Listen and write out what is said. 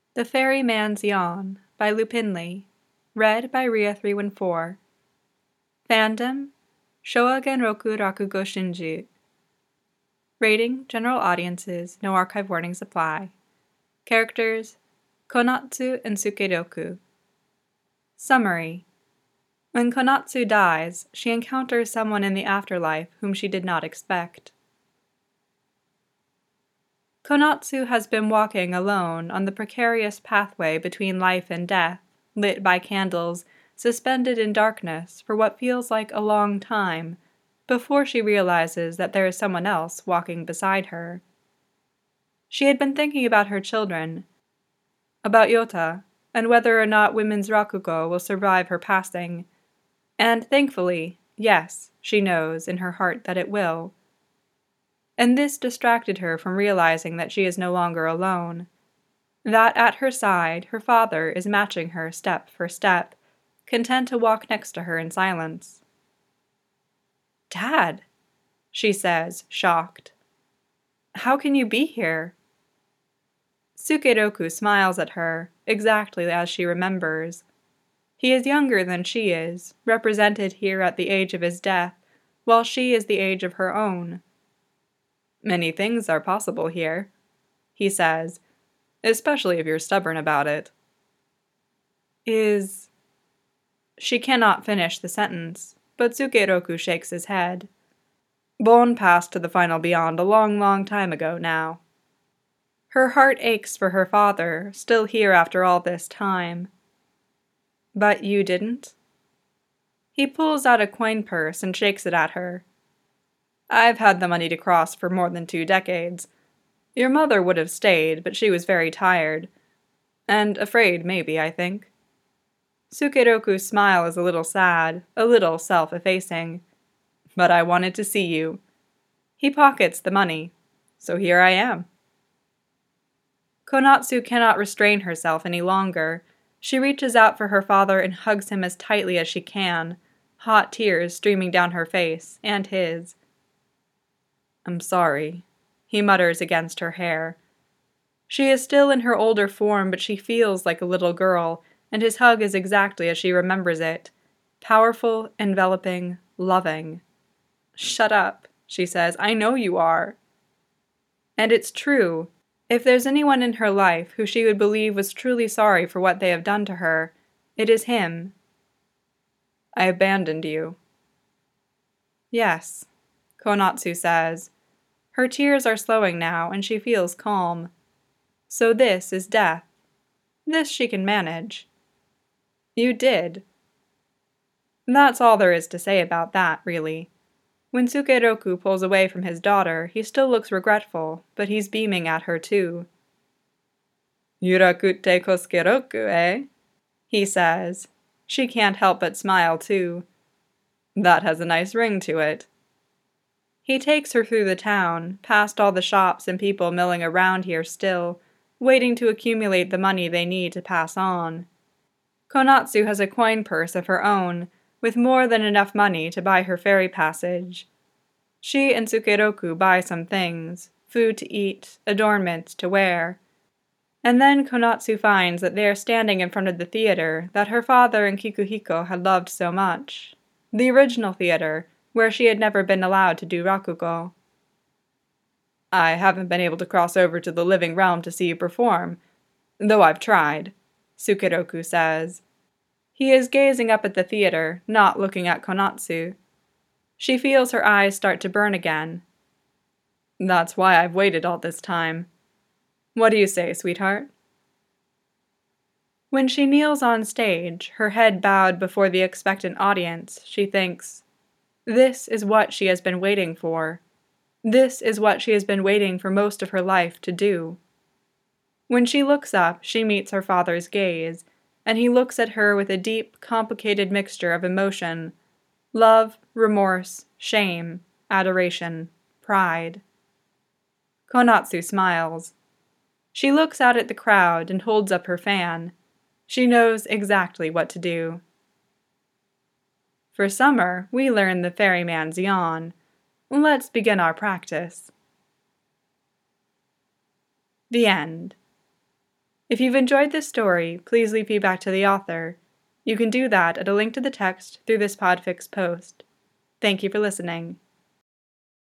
The Ferryman's Yawn by Lupinley. Read by Ria314. Fandom: Showa Genroku Rakugo Shinju. Rating: General audiences, no archive warnings apply. Characters: Konatsu and Sukeroku. Summary: When Konatsu dies, she encounters someone in the afterlife whom she did not expect. Konatsu has been walking alone on the precarious pathway between life and death, lit by candles, suspended in darkness for what feels like a long time, before she realizes that there is someone else walking beside her. She had been thinking about her children, about Yota, and whether or not women's Rakugo will survive her passing. And thankfully, yes, she knows in her heart that it will. And this distracted her from realizing that she is no longer alone. That at her side, her father is matching her step for step, content to walk next to her in silence. "Dad," she says, shocked. "How can you be here?" Sukeroku smiles at her, exactly as she remembers. He is younger than she is, represented here at the age of his death, while she is the age of her own. "Many things are possible here," he says, "especially if you're stubborn about it." She cannot finish the sentence, but Sukeroku shakes his head. Bon passed to the final beyond a long, long time ago now. Her heart aches for her father, still here after all this time. "But you didn't?" He pulls out a coin purse and shakes it at her. "I've had the money to cross for more than 2 decades. Your mother would have stayed, but she was very tired. And afraid, maybe, I think." Sukeroku's smile is a little sad, a little self-effacing. "But I wanted to see you." He pockets the money. "So here I am." Konatsu cannot restrain herself any longer. She reaches out for her father and hugs him as tightly as she can, hot tears streaming down her face and his. "I'm sorry," he mutters against her hair. She is still in her older form, but she feels like a little girl, and his hug is exactly as she remembers it. Powerful, enveloping, loving. "Shut up," she says. "I know you are." And it's true. If there's anyone in her life who she would believe was truly sorry for what they have done to her, it is him. "I abandoned you." "Yes," Konatsu says. Her tears are slowing now, and she feels calm. So this is death. This she can manage. "You did." That's all there is to say about that, really. When Sukeroku pulls away from his daughter, he still looks regretful, but he's beaming at her too. "Yurakute koskeroku, eh?" he says. She can't help but smile too. "That has a nice ring to it." He takes her through the town, past all the shops and people milling around here still, waiting to accumulate the money they need to pass on. Konatsu has a coin purse of her own, with more than enough money to buy her ferry passage. She and Sukeroku buy some things, food to eat, adornments to wear. And then Konatsu finds that they are standing in front of the theater that her father and Kikuhiko had loved so much. The original theater, where she had never been allowed to do Rakugo. "I haven't been able to cross over to the living realm to see you perform, though I've tried," Sukeroku says. He is gazing up at the theater, not looking at Konatsu. She feels her eyes start to burn again. "That's why I've waited all this time. What do you say, sweetheart?" When she kneels on stage, her head bowed before the expectant audience, she thinks, this is what she has been waiting for. This is what she has been waiting for most of her life to do. When she looks up, she meets her father's gaze, and he looks at her with a deep, complicated mixture of emotion: love, remorse, shame, adoration, pride. Konatsu smiles. She looks out at the crowd and holds up her fan. She knows exactly what to do. For summer, we learn the ferryman's yawn. Let's begin our practice. The end. If you've enjoyed this story, please leave feedback to the author. You can do that at a link to the text through this Podfix post. Thank you for listening.